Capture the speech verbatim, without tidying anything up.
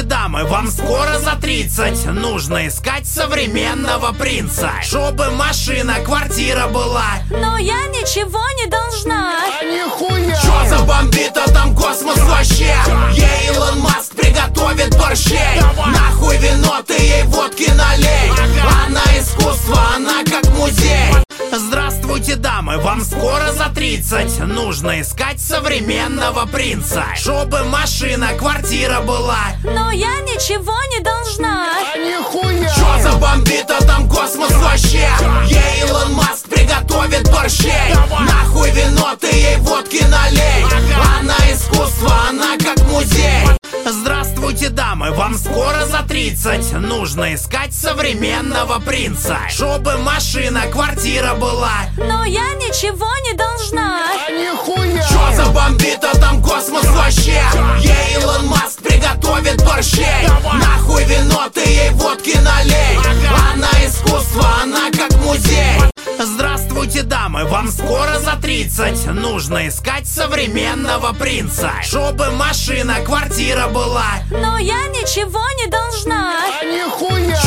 дамы, вам скоро за тридцать. Нужно искать современного принца, чтобы машина, квартира была. Но я ничего не должна. А нихуя! Чё за бомбит-то там космос вообще? Ей Илон Маск приготовит борщей. Нахуй вино, ты ей водки налей. Она искусство, она как музей. Здравствуйте, дамы, вам скоро за тридцать. Нужно искать современного принца, чтобы машина, квартира была. Но я ничего не должна. А нихуя! Чё за бомбит-то там космос вообще? Ей Илон Маск приготовит борщей. Нахуй вино, ты ей водки налей. Она искусство, она как музей. Здравствуйте, дамы, вам скоро за тридцать. Нужно искать современного принца, чтобы машина, квартира была. Но я ничего не должна. А нихуя! Чё за бомбит-то там космос вообще? Ей Илон Маск приготовит борщей. Нахуй вино, ты ей водки налей. Она искусство, она как музей. Здравствуйте, дамы, вам скоро за тридцать. Нужно искать современного принца, чтобы машина, квартира была. Но я ничего не должна. А нихуя!